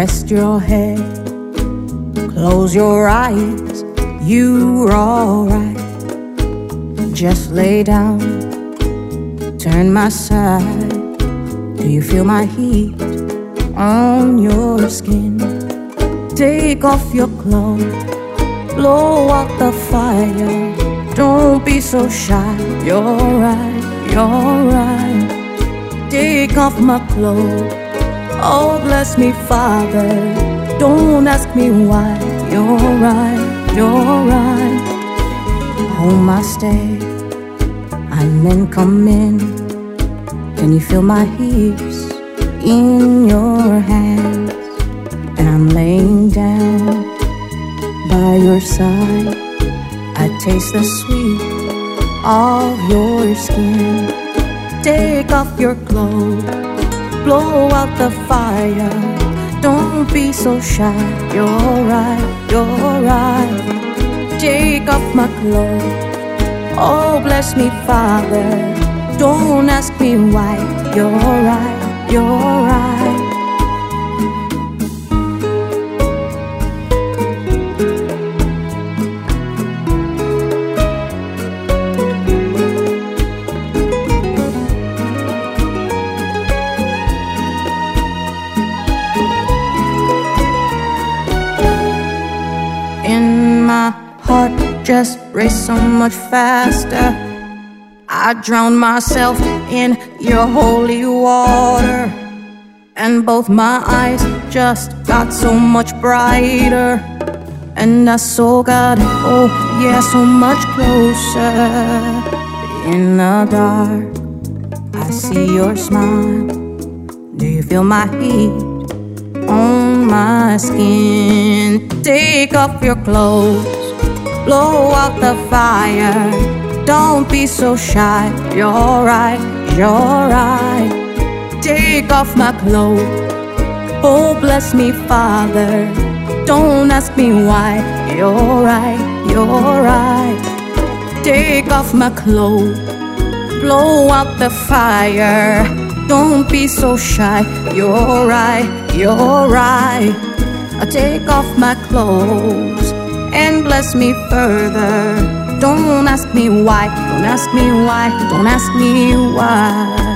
Rest your head, close your eyes, you're alright. Just lay down, turn my side. Do you feel my heat on your skin? Take off your clothes, blow out the fire. Don't be so shy, you're right, you're right. Take off my clothes, oh bless me Father. Don't ask me why, you're right, you're right. Hold my stay, and then come in. Can you feel my hips in your hands? And I'm laying down by your side. I taste the sweet of your skin. Take off your clothes, blow out the fire. Don't be so shy, you're right, you're right. Take off my clothes, oh bless me Father. Don't ask me why, you're right, you're right. In my heart just raced so much faster. I drowned myself in your holy water, and both my eyes just got so much brighter. And I saw God, oh yeah, so much closer. In the dark, I see your smile. Do you feel my heat on my skin? Take off your clothes, blow out the fire. Don't be so shy, you're right, you're right. Take off my clothes, oh bless me Father. Don't ask me why, you're right, you're right. Take off my clothes, blow out the fire. Don't be so shy, you're right, you're right. I take off my clothes and bless me further. Don't ask me why, don't ask me why, don't ask me why.